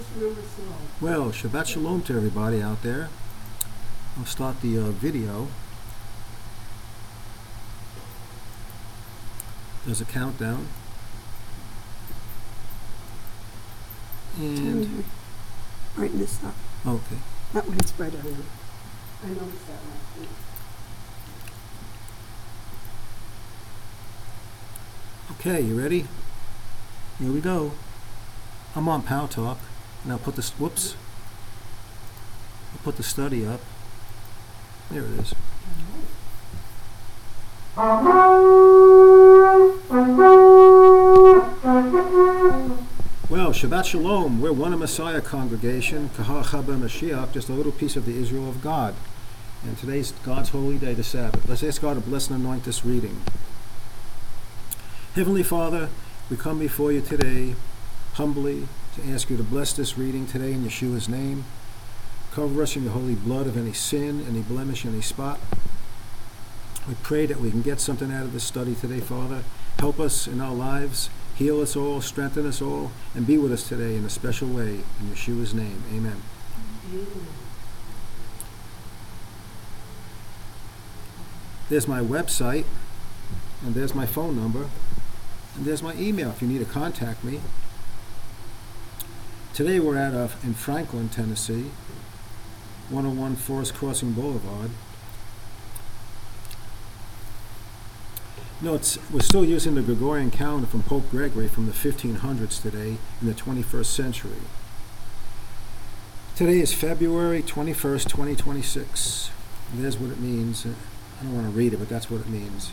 remember slow. Well, Shabbat Shalom to everybody out there. I'll start the video. There's a countdown. And Brighten this up. okay. That way it's brighter now. I noticed that last week. Okay, you ready? Here we go. I'm on Power Talk, and I'll put this. Whoops. I'll put the study up. There it is. Well, Shabbat Shalom. We're One Messiah congregation, Kahal Chaba Mashiach, just a little piece of the Israel of God. And today's God's holy day, the Sabbath. Let's ask God to bless and anoint this reading. Heavenly Father, we come before you today humbly to ask you to bless this reading today in Yeshua's name. Cover us in your holy blood of any sin, any blemish, any spot. We pray that we can get something out of this study today, Father. Help us in our lives, heal us all, strengthen us all, and be with us today in a special way. In Yeshua's name, amen. There's my website, and there's my phone number, and there's my email if you need to contact me. Today we're in Franklin, Tennessee, 101 Forest Crossing Boulevard. No, we're still using the Gregorian calendar from Pope Gregory from the 1500s today in the 21st century. Today is February 21st, 2026. And there's what it means. I don't want to read it, but that's what it means.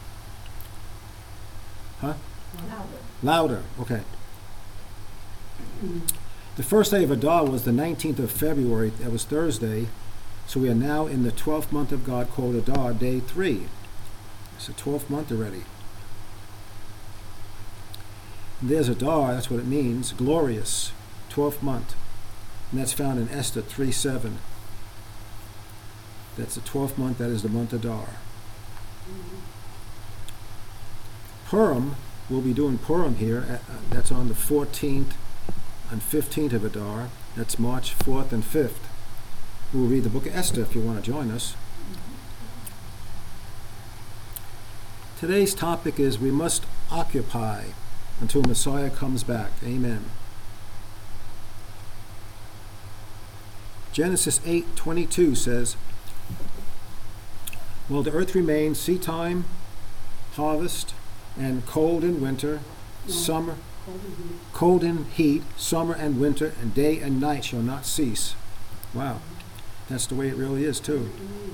Huh? Louder. Okay. The first day of Adar was the 19th of February. That was Thursday. So we are now in the 12th month of God called Adar, day 3. It's the 12th month already. And there's Adar, that's what it means, glorious, 12th month. And that's found in Esther 3:7. That's the 12th month, that is the month Adar. Purim, we'll be doing Purim here. That's on the 14th and 15th of Adar. That's March 4th and 5th. We'll read the book of Esther if you want to join us. Today's topic is we must occupy until Messiah comes back. Amen. Genesis 8:22 says, "While the earth remains, seedtime, harvest, and cold in winter, cold in heat, summer and winter, and day and night shall not cease." Wow, that's the way it really is too.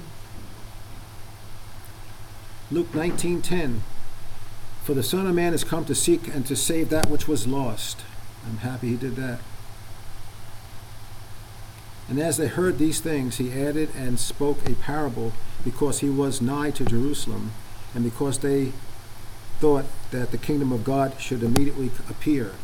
Luke 19:10, "For the Son of Man has come to seek and to save that which was lost." I'm happy he did that. And as they heard these things, he added and spoke a parable, because he was nigh to Jerusalem, and because they thought that the kingdom of God should immediately appear.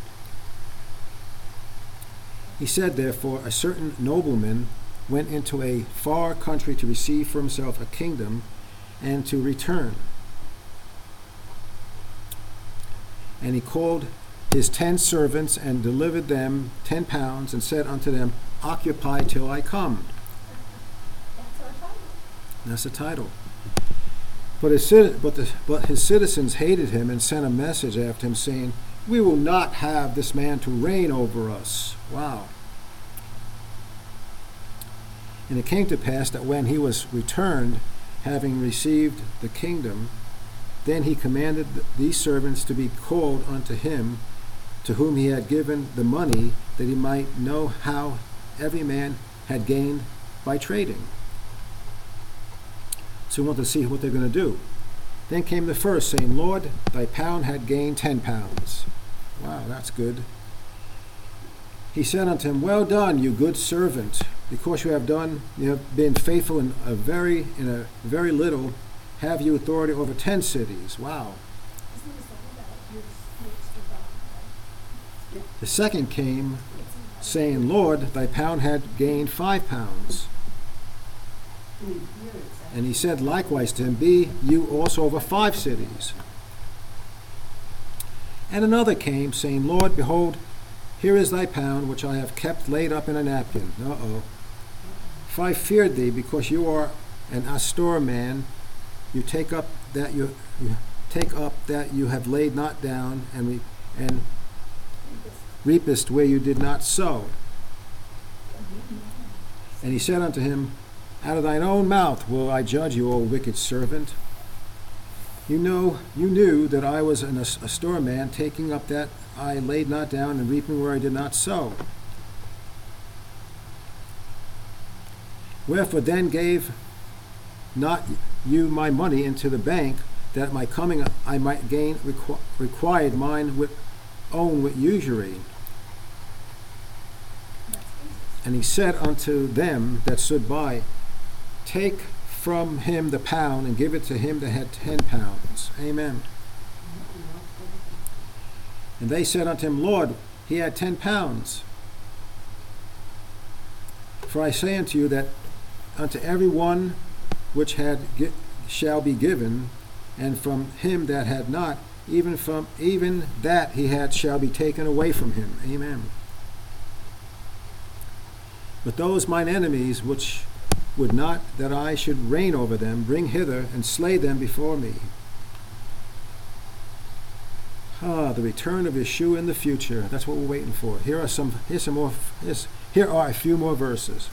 He said, therefore, a certain nobleman went into a far country to receive for himself a kingdom, and to return. And he called his 10 servants and delivered them 10 pounds and said unto them, "Occupy till I come." That's the title. But his citizens hated him and sent a message after him saying, "We will not have this man to reign over us." Wow. And it came to pass that when he was returned, having received the kingdom, then he commanded these servants to be called unto him, to whom he had given the money, that he might know how every man had gained by trading. So we want to see what they're going to do. Then came the first, saying, "Lord, thy pound had gained 10 pounds. Wow, that's good. He said unto him, "Well done, you good servant. Because you have been faithful in a very little, have you authority over 10 cities." Wow. The second came, saying, "Lord, thy pound had gained 5 pounds. And he said likewise to him, "Be you also over 5 cities." And another came, saying, "Lord, behold, Here is thy pound, which I have kept laid up in a napkin. For I feared thee, because you are an Astor man. You take up that you have laid not down, and reapest where you did not sow. And he said unto him, Out of thine own mouth will I judge you, O wicked servant. You knew that I was a store man, taking up that I laid not down, and reaping where I did not sow. Wherefore then gave not you my money into the bank, that at my coming I might gain required mine own with usury? And he said unto them that stood by, Take from him the pound, and give it to him that had 10 pounds. Amen. And they said unto him, Lord, he had 10 pounds. For I say unto you that unto every one which had shall be given, and from him that had not, even that he had shall be taken away from him. Amen. But those mine enemies which would not that I should reign over them, bring hither and slay them before me. The return of Yeshua in the future. That's what we're waiting for. Here are a few more verses.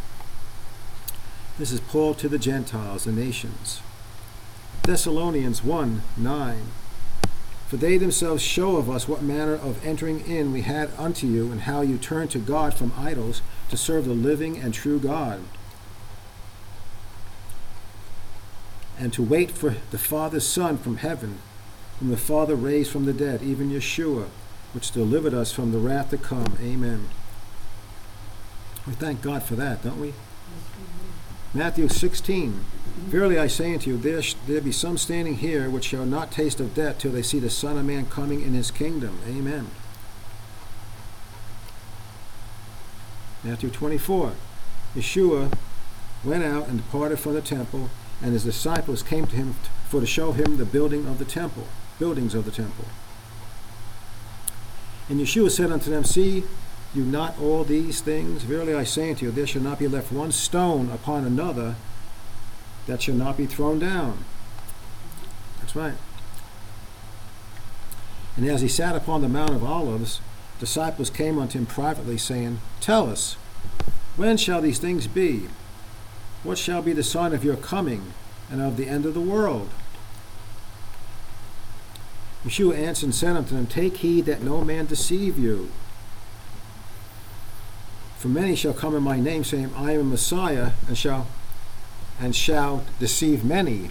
This is Paul to the Gentiles, the nations. Thessalonians 1:9. For they themselves show of us what manner of entering in we had unto you, and how you turned to God from idols to serve the living and true God, and to wait for the Father's Son from heaven, whom the Father raised from the dead, even Yeshua, which delivered us from the wrath to come. Amen. We thank God for that, don't we? Matthew 16. Verily I say unto you, there be some standing here which shall not taste of death till they see the Son of Man coming in his kingdom. Amen. Matthew 24. Yeshua went out and departed from the temple, and his disciples came to him to show him the buildings of the temple. And Yeshua said unto them, See you not all these things? Verily I say unto you, there shall not be left one stone upon another that shall not be thrown down. That's right. And as he sat upon the Mount of Olives, disciples came unto him privately, saying, Tell us, when shall these things be? What shall be the sign of your coming and of the end of the world? Yeshua answered and said unto them, Take heed that no man deceive you. For many shall come in my name, saying, I am a Messiah, and shall deceive many.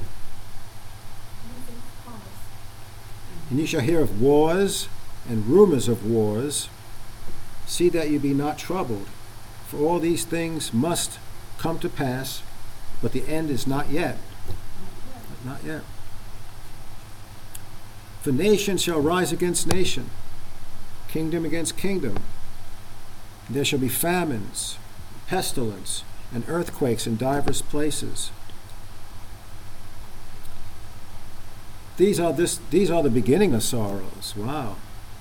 And you shall hear of wars and rumors of wars. See that you be not troubled, for all these things must come to pass, but the end is not yet. Not yet. For nation shall rise against nation, kingdom against kingdom. There shall be famines, pestilence, and earthquakes in divers places. These are the beginning of sorrows. Wow.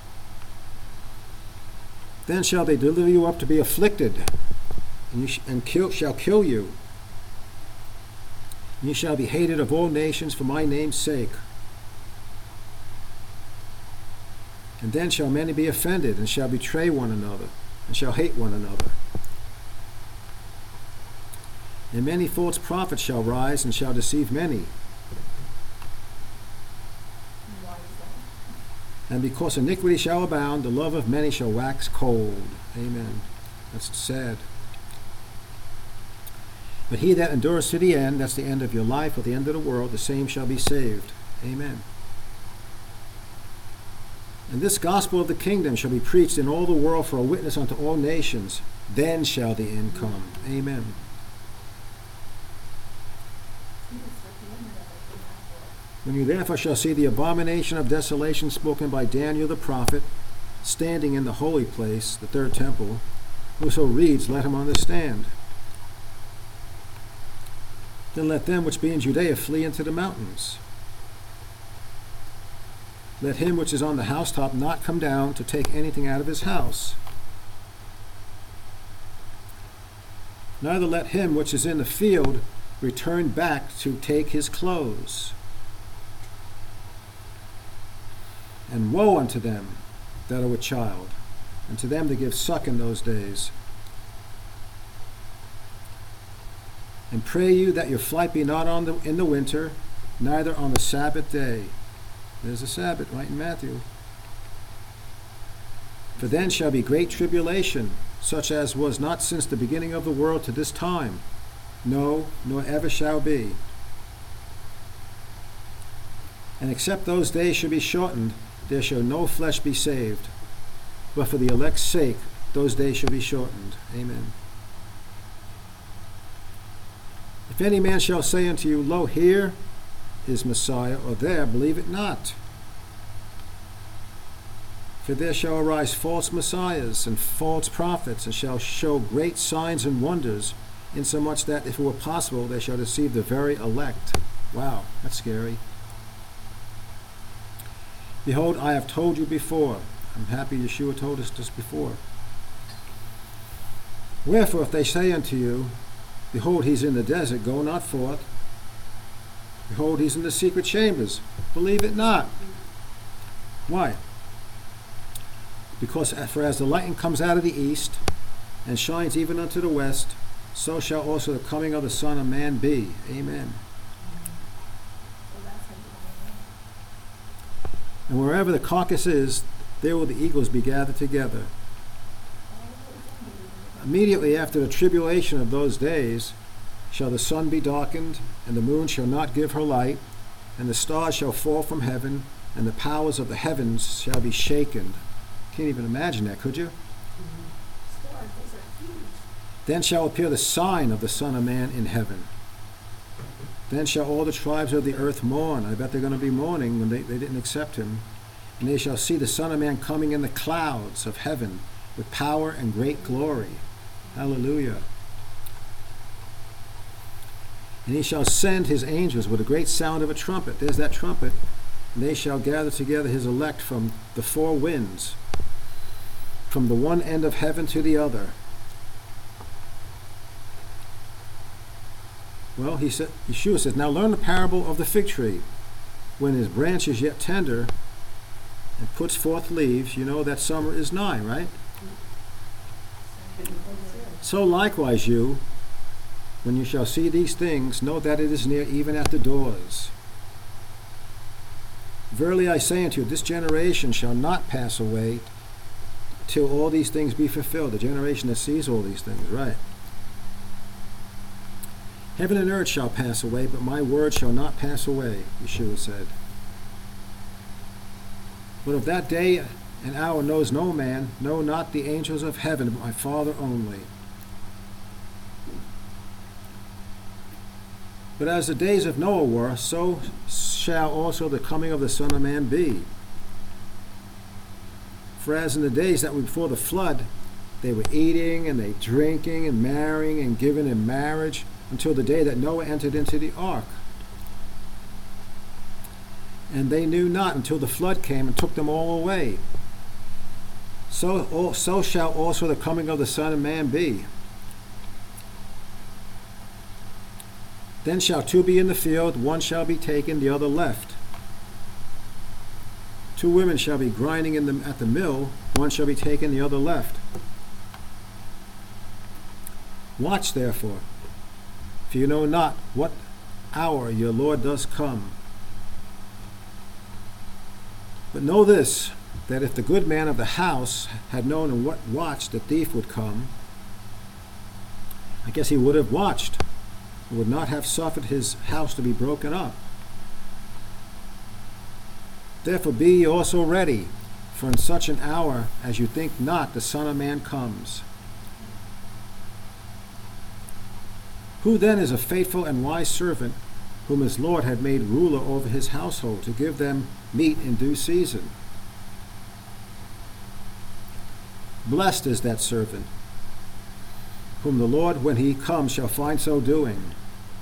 Then shall they deliver you up to be afflicted, and shall kill you. And you shall be hated of all nations for my name's sake. And then shall many be offended, and shall betray one another, and shall hate one another. And many false prophets shall rise, and shall deceive many. And because iniquity shall abound, the love of many shall wax cold. Amen. That's sad. But he that endures to the end, that's the end of your life or the end of the world, the same shall be saved. Amen. And this gospel of the kingdom shall be preached in all the world for a witness unto all nations. Then shall the end come. Amen. When you therefore shall see the abomination of desolation spoken by Daniel the prophet, standing in the holy place, the third temple, whoso reads, let him understand. Then let them which be in Judea flee into the mountains. let him which is on the housetop not come down to take anything out of his house. Neither let him which is in the field return back to take his clothes. And woe unto them that are with child, and to them that give suck in those days. And pray you that your flight be not in the winter, neither on the Sabbath day. There's a Sabbath right in Matthew. For then shall be great tribulation, such as was not since the beginning of the world to this time, no, nor ever shall be. And except those days should be shortened, there shall no flesh be saved. But for the elect's sake, those days shall be shortened. Amen. If any man shall say unto you, Lo, here is Messiah, or there, believe it not. For there shall arise false messiahs and false prophets, and shall show great signs and wonders, insomuch that, if it were possible, they shall deceive the very elect. Wow, that's scary. Behold, I have told you before. I'm happy Yeshua told us this before. Wherefore, if they say unto you, Behold, he's in the desert, go not forth. Behold, he's in the secret chambers, believe it not. Why? Because for as the lightning comes out of the east, and shines even unto the west, so shall also the coming of the Son of Man be. Amen. And wherever the carcass is, there will the eagles be gathered together. Immediately after the tribulation of those days shall the sun be darkened, and the moon shall not give her light, and the stars shall fall from heaven, and the powers of the heavens shall be shaken. Can't even imagine that, could you? Then shall appear the sign of the Son of Man in heaven. Then shall all the tribes of the earth mourn. I bet they're going to be mourning when they didn't accept him. And they shall see the Son of Man coming in the clouds of heaven with power and great glory. Hallelujah. And he shall send his angels with a great sound of a trumpet. There's that trumpet. And they shall gather together his elect from the four winds, from the one end of heaven to the other. Well, Yeshua says, now learn the parable of the fig tree. When his branch is yet tender and puts forth leaves, you know that summer is nigh, right? So likewise you, when you shall see these things, know that it is near, even at the doors. Verily I say unto you, this generation shall not pass away till all these things be fulfilled. The generation that sees all these things, right? Heaven and earth shall pass away, but my word shall not pass away, Yeshua said. But of that day and hour knows no man, no, not the angels of heaven, but my Father only. But as the days of Noah were, so shall also the coming of the Son of Man be. For as in the days that were before the flood, they were eating and they drinking and marrying and giving in marriage, until the day that Noah entered into the ark. And they knew not until the flood came and took them all away. So shall also the coming of the Son of Man be. Then shall two be in the field, one shall be taken, the other left. Two women shall be grinding at the mill, one shall be taken, the other left. Watch therefore, for you know not what hour your Lord does come. But know this, that if the good man of the house had known in what watch the thief would come, I guess he would have watched, and would not have suffered his house to be broken up. Therefore be ye also ready, for in such an hour as you think not, the Son of Man comes. Who then is a faithful and wise servant, whom his Lord had made ruler over his household, to give them meat in due season? Blessed is that servant, whom the Lord, when he comes, shall find so doing.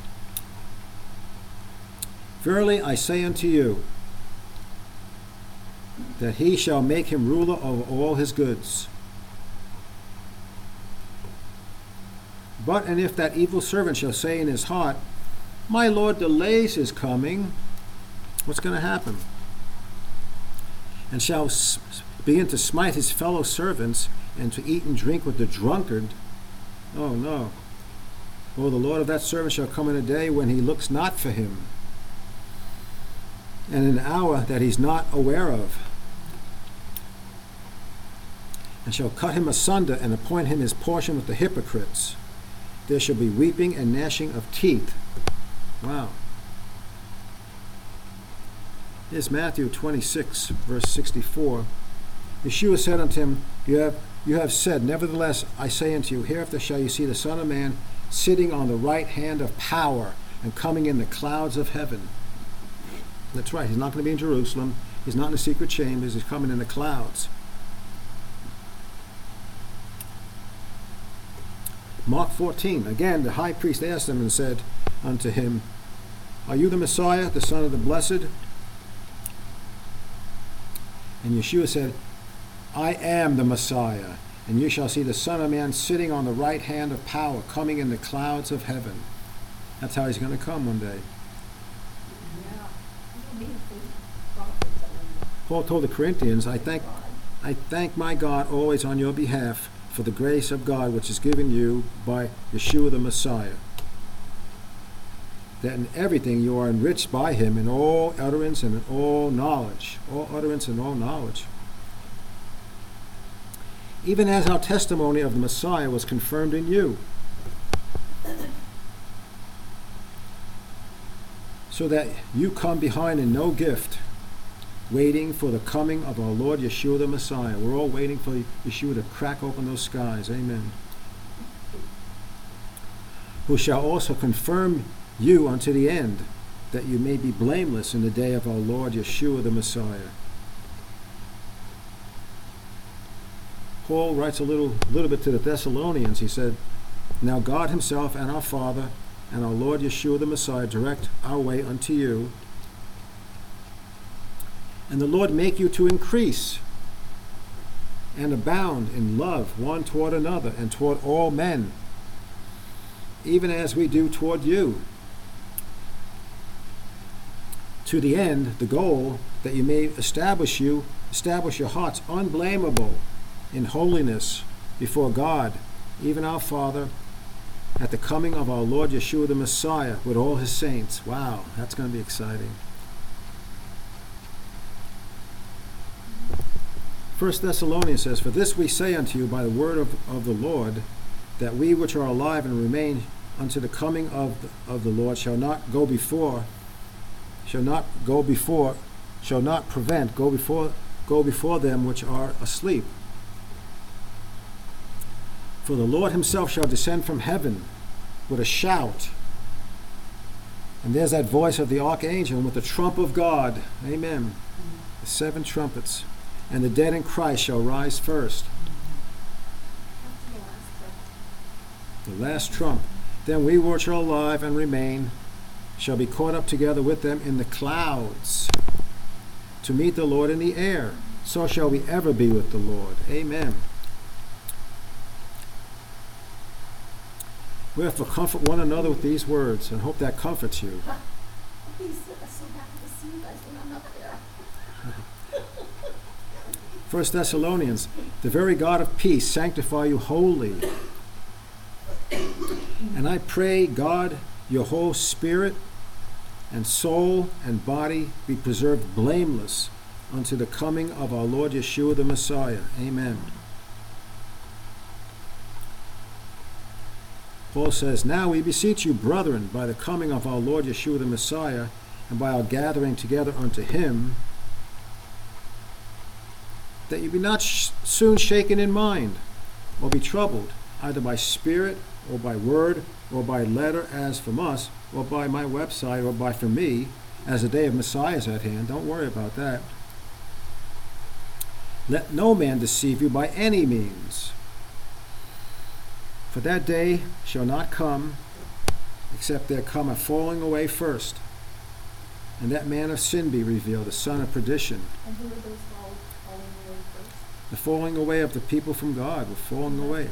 Verily I say unto you, that he shall make him ruler over all his goods. And if that evil servant shall say in his heart, my Lord delays his coming, what's going to happen? And shall begin to smite his fellow servants and to eat and drink with the drunkard, oh no. Oh, the Lord of that servant shall come in a day when he looks not for him, and in an hour that he's not aware of, and shall cut him asunder and appoint him his portion with the hypocrites. There shall be weeping and gnashing of teeth. Wow. Here's Matthew 26, verse 64. Yeshua said unto him, You have said, nevertheless, I say unto you, hereafter shall you see the Son of Man sitting on the right hand of power and coming in the clouds of heaven. That's right. He's not going to be in Jerusalem. He's not in the secret chambers. He's coming in the clouds. Mark 14. Again, the high priest asked him and said unto him, Are you the Messiah, the Son of the Blessed? And Yeshua said, I am the Messiah, and you shall see the Son of Man sitting on the right hand of power, coming in the clouds of heaven. That's how he's going to come one day. Paul told the Corinthians, I thank my God always on your behalf for the grace of God which is given you by Yeshua the Messiah, that in everything you are enriched by him in all utterance and in all knowledge. All utterance and all knowledge. Even as our testimony of the Messiah was confirmed in you, so that you come behind in no gift, waiting for the coming of our Lord Yeshua the Messiah. We're all waiting for Yeshua to crack open those skies. Amen. Who shall also confirm you unto the end, that you may be blameless in the day of our Lord Yeshua the Messiah. Paul writes a little bit to the Thessalonians. He said, Now God himself and our Father and our Lord Yeshua the Messiah direct our way unto you, and the Lord make you to increase and abound in love one toward another and toward all men, even as we do toward you, to the end, the goal, that you may establish your hearts unblameable in holiness before God, even our Father, at the coming of our Lord Yeshua the Messiah with all his saints. Wow, that's going to be exciting. 1 Thessalonians says, For this we say unto you by the word of the Lord, that we which are alive and remain unto the coming of the Lord shall not go before them which are asleep. For the Lord himself shall descend from heaven with a shout. And there's that voice of the archangel, and with the trump of God. Amen. The 7 trumpets. And the dead in Christ shall rise first. The last trump. Then we which are alive and remain shall be caught up together with them in the clouds to meet the Lord in the air. So shall we ever be with the Lord. Amen. Wherefore comfort one another with these words, and hope that comforts you. I'm so happy to see you guys when I'm up there. 1 Thessalonians, the very God of peace sanctify you wholly. And I pray, God, your whole spirit and soul and body be preserved blameless unto the coming of our Lord Yeshua the Messiah. Amen. Paul says, Now we beseech you, brethren, by the coming of our Lord Yeshua the Messiah, and by our gathering together unto him, that you be not soon shaken in mind, or be troubled, either by spirit, or by word, or by letter as from us, or by my website, or by from me, as the day of Messiah is at hand. Don't worry about that. Let no man deceive you by any means. For that day shall not come, except there come a falling away first, and that man of sin be revealed, the son of perdition. And who are those false? The falling away of the people from God. We're falling away.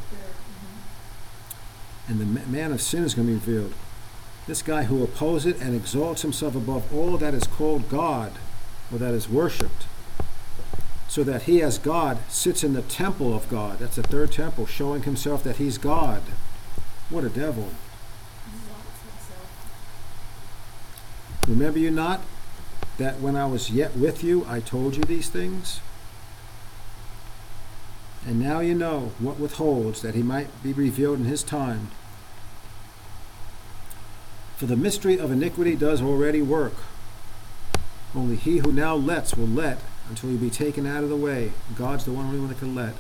And the man of sin is going to be revealed. This guy who opposes it and exalts himself above all that is called God, or that is worshipped, so that he as God sits in the temple of God. That's the third temple, showing himself that he's God. What a devil. Remember you not that when I was yet with you, I told you these things? And now you know what withholds, that he might be revealed in his time. For the mystery of iniquity does already work. Only he who now lets will let until he be taken out of the way. God's the only one that can let.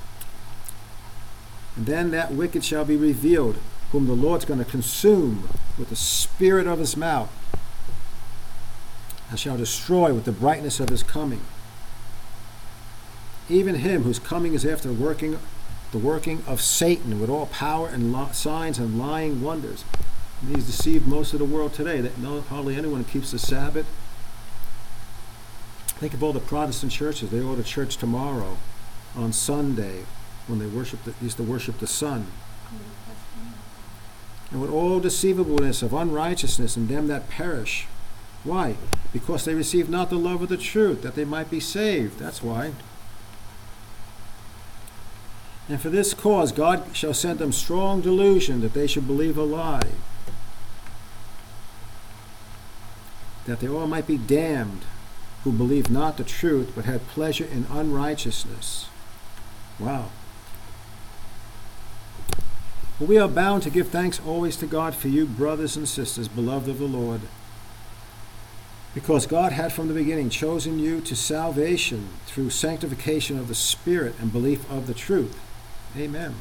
And then that wicked shall be revealed, whom the Lord's going to consume with the spirit of his mouth, and shall destroy with the brightness of his coming. Even him whose coming is after the working of Satan with all power and signs and lying wonders. And he's deceived most of the world today. That hardly anyone keeps the Sabbath. Think of all the Protestant churches. They go to church tomorrow on Sunday when they used to worship the sun. And with all deceivableness of unrighteousness in them that perish. Why? Because they receive not the love of the truth, that they might be saved. That's why. And for this cause God shall send them strong delusion, that they should believe a lie, that they all might be damned, who believed not the truth, but had pleasure in unrighteousness. Wow. But we are bound to give thanks always to God for you, brothers and sisters, beloved of the Lord, because God had from the beginning chosen you to salvation through sanctification of the Spirit and belief of the truth. Amen.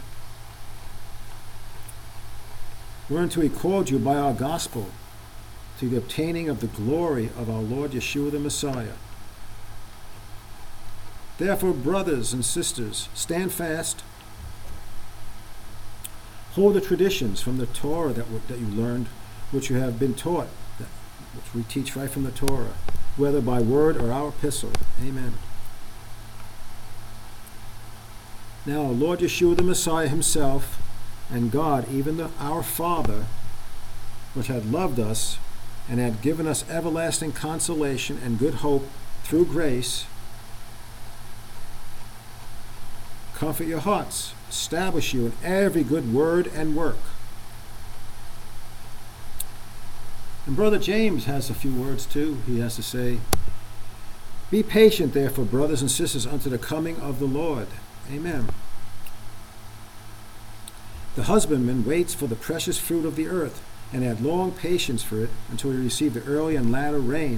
Whereunto he called you by our gospel, to the obtaining of the glory of our Lord Yeshua the Messiah. Therefore, brothers and sisters, stand fast. Hold the traditions from the Torah that you learned, which you have been taught, which we teach right from the Torah, whether by word or our epistle. Amen. Now, our Lord Yeshua the Messiah himself, and God, even our Father, which had loved us, and had given us everlasting consolation and good hope through grace, comfort your hearts, establish you in every good word and work. And Brother James has a few words too. He has to say, be patient, therefore, brothers and sisters, unto the coming of the Lord. Amen. The husbandman waits for the precious fruit of the earth, and had long patience for it until he received the early and latter rain.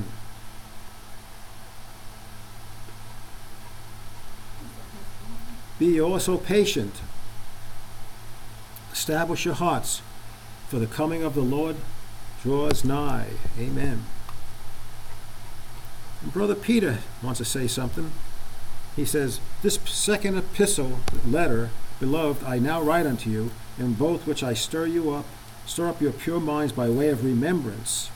Be ye also patient. Establish your hearts, for the coming of the Lord draws nigh. Amen. And Brother Peter wants to say something. He says, this second epistle, letter, beloved, I now write unto you, in both which I stir up your pure minds by way of remembrance,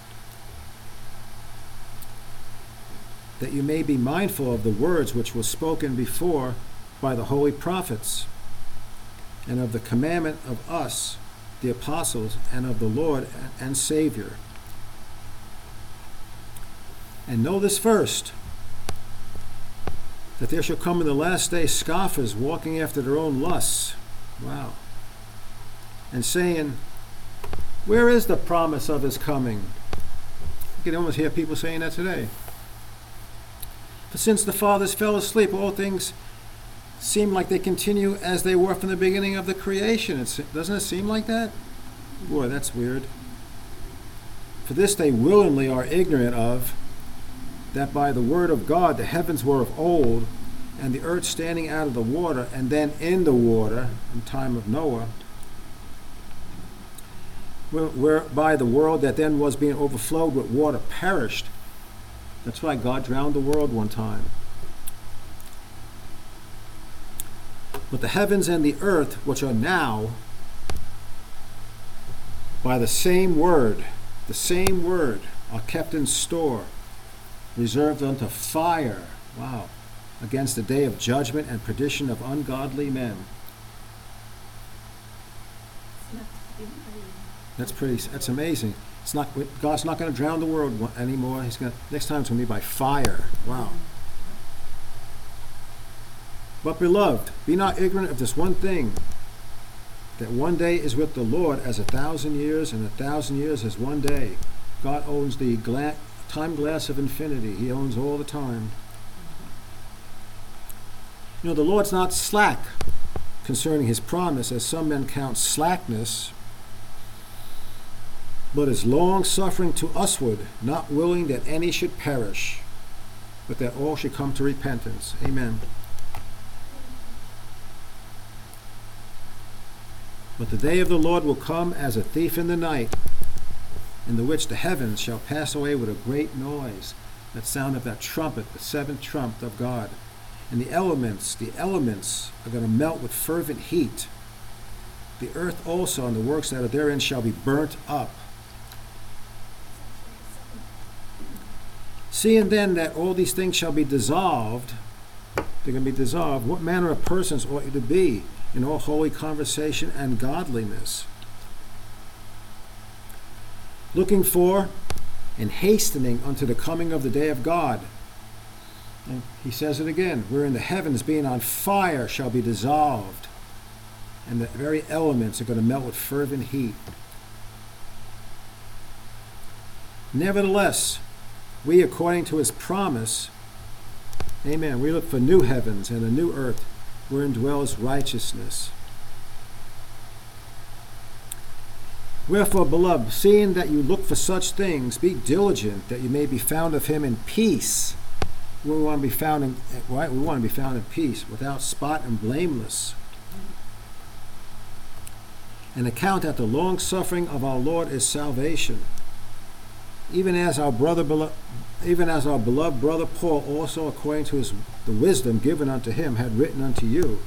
that you may be mindful of the words which were spoken before by the holy prophets, and of the commandment of us, the apostles, and of the Lord and Savior. And know this first, that there shall come in the last day scoffers walking after their own lusts. Wow. And saying, where is the promise of his coming? You can almost hear people saying that today. For since the fathers fell asleep, all things seem like they continue as they were from the beginning of the creation. Doesn't it seem like that? Boy, that's weird. For this they willingly are ignorant of, that by the word of God the heavens were of old, and the earth standing out of the water, and then in the water, in time of Noah, whereby the world that then was being overflowed with water perished. That's why God drowned the world one time. But the heavens and the earth, which are now, by the same word, are kept in store, reserved unto fire. Wow. against the day of judgment and perdition of ungodly men. It's not to be That's amazing. God's not going to drown the world anymore. Next time it's going to be by fire. Wow. But beloved, be not ignorant of this one thing, that one day is with the Lord as 1,000 years, and 1,000 years as one day. God owns the time glass of infinity. He owns all the time. The Lord's not slack concerning his promise, as some men count slackness, but is long-suffering to usward, not willing that any should perish, but that all should come to repentance. Amen. But the day of the Lord will come as a thief in the night, in the which the heavens shall pass away with a great noise, that sound of that trumpet, the seventh trump of God. And the elements are going to melt with fervent heat. The earth also and the works that are therein shall be burnt up. Seeing then that all these things shall be dissolved, they're going to be dissolved, what manner of persons ought you to be in all holy conversation and godliness, looking for and hastening unto the coming of the day of God. And he says it again, wherein the heavens being on fire shall be dissolved, and the very elements are going to melt with fervent heat. Nevertheless, we, according to his promise, amen, we look for new heavens and a new earth wherein dwells righteousness. Wherefore, beloved, seeing that you look for such things, be diligent that you may be found of him in peace. We want to be found in, right? We want to be found in peace, without spot and blameless. And account that the long suffering of our Lord is salvation, even as our beloved brother Paul also, according to the wisdom given unto him, had written unto you,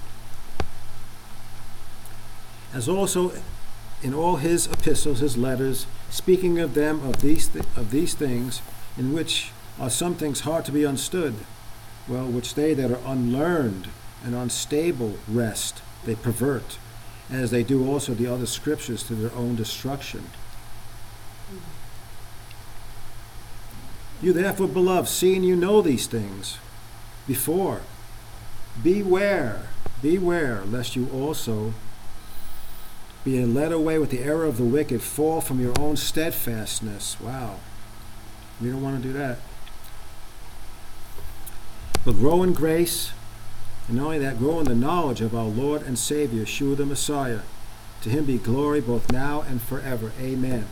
as also in all his epistles, his letters, speaking of them of these things, in which are some things hard to be understood, which they that are unlearned and unstable wrest, they pervert, as they do also the other scriptures to their own destruction. You therefore, beloved, seeing you know these things before, beware, lest you also, being led away with the error of the wicked, fall from your own steadfastness. Wow. We don't want to do that. But grow in grace, and not only that, grow in the knowledge of our Lord and Savior, Yeshua the Messiah. To him be glory both now and forever. Amen.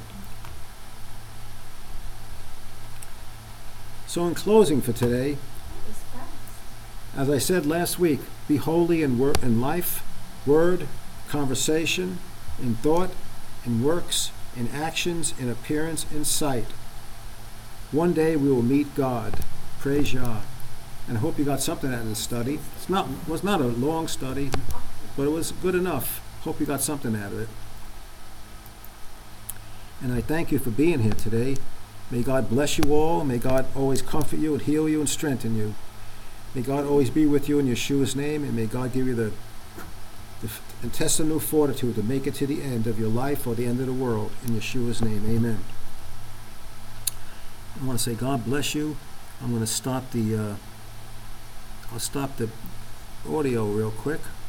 So in closing for today, as I said last week, be holy in life, word, conversation, in thought, in works, in actions, in appearance, in sight. One day we will meet God. Praise Yah. And I hope you got something out of this study. It was not a long study, but it was good enough. Hope you got something out of it. And I thank you for being here today. May God bless you all. May God always comfort you and heal you and strengthen you. May God always be with you in Yeshua's name, and may God give you the intestinal fortitude to make it to the end of your life or the end of the world. In Yeshua's name, amen. I want to say God bless you. I'm going to stop I'll stop the audio real quick.